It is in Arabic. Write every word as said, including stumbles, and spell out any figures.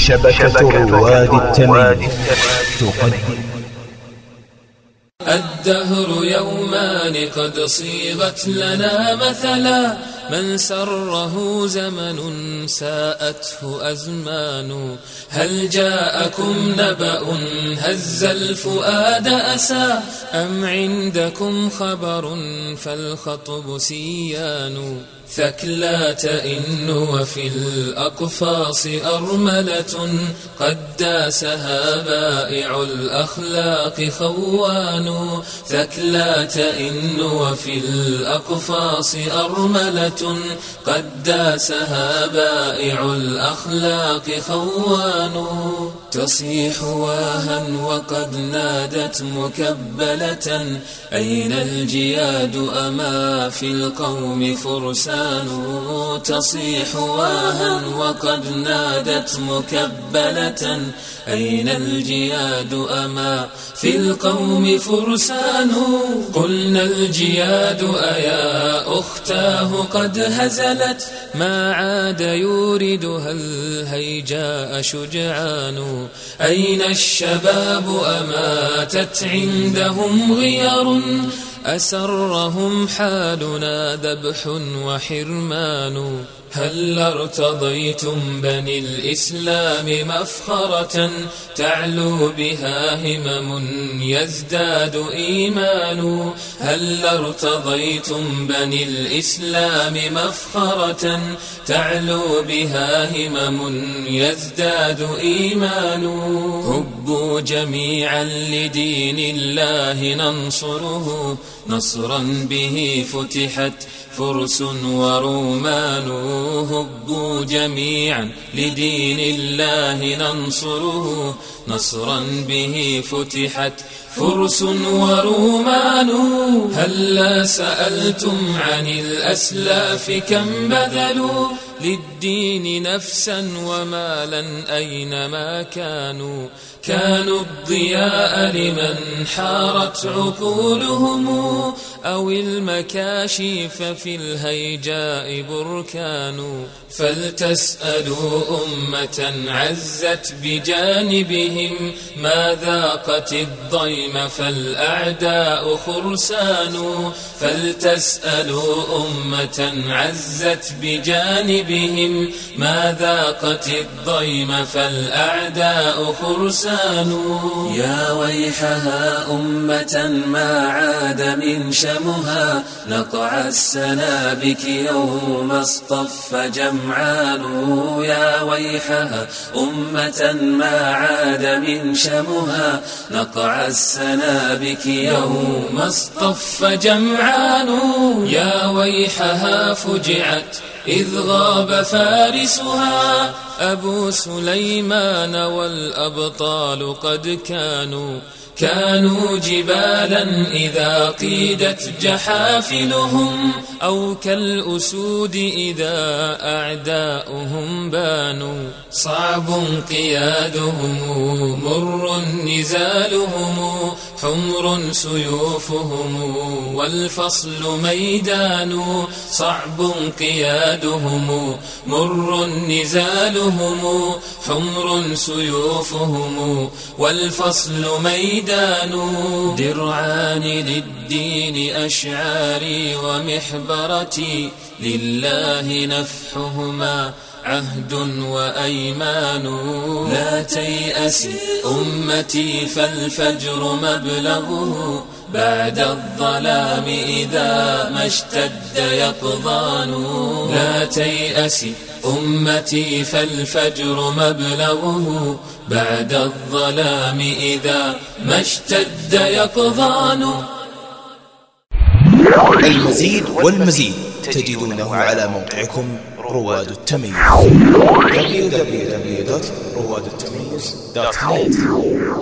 شبكة رواد التمييز تقدم. الدهر يومان قد صيغت لنا مثلا، من سره زمن ساءته أزمان. هل جاءكم نبأ هز الفؤاد أسى، أم عندكم خبر فالخطب سيان. ثكلا تئن وفي الأقفاص أرملة، قد داسها بائع الأخلاق خوان. ثكلا تئن وفي الأقفاص أرملة، قد داسها بائع الأخلاق خوان. تصيح واها وقد نادت مكبلة، أين الجياد أما في القوم فرسان. تصيح واها وقد نادت مكبلة، أين الجياد أما في القوم فرسان. قلنا الجياد أيا أختاه قد هزلت، ما عاد يوردها الهيجاء شجعان. أين الشباب أماتت عندهم غير، أسرهم حالنا ذبح وحرمان. هل ارتضيتم بني الإسلام مفخرة، تعلو بها همم يزداد إيمان. هل ارتضيتم بني الإسلام مفخرة، تعلو بها همم يزداد إيمان. هبوا جميعا لدين الله ننصره، نصرا به فتحت فرس ورومان. هبوا جميعا لدين الله ننصره، نصرا به فتحت فرس ورومان. هلا سألتم عن الأسلاف كم بذلوا، للدين نفسا ومالا أينما كانوا. كانوا الضياء لمن حارت عقولهم، أو المكاشيف في الهيجاء بركان. فلتسألوا أمة عزت بجانبهم، ما ذاقت الضيم فالأعداء خرسان. فلتسألوا أمة عزت بجانبهم، ما ذاقت الضيم فالأعداء خرسان. يا ويحها أمة ما عاد من شمها، نقع السنابك يوم اصطف جمعان. يا ويحها أمة ما عاد من شمها، نقع السنابك يوم اصطف جمعان. يا ويحها فجعت إذ غاب فارسها، أبو سليمان والأبطال قد كانوا. كانوا جبالا إذا قيدت جحافلهم، أو كالأسود إذا أعداؤهم بانوا. صعب قيادهم مر نزالهم، حمر سيوفهم والفصل ميدان. صعب قيادهم مر نزالهم، حمر سيوفهم والفصل ميدان. درعان للدين أشعاري ومحبرتي، لله نفحهما عهد وأيمان. لا تيأس أمتي فالفجر مبلغه، بعد الظلام إذا ما اشتد يقظان. لا تيأس أمتي فالفجر مبلغه، بعد الظلام إذا ما اشتد يقظان. المزيد والمزيد تجدونه على موقعكم رواد التمييز دبليو دبليو دبليو دوت رواد التمييز دوت نت.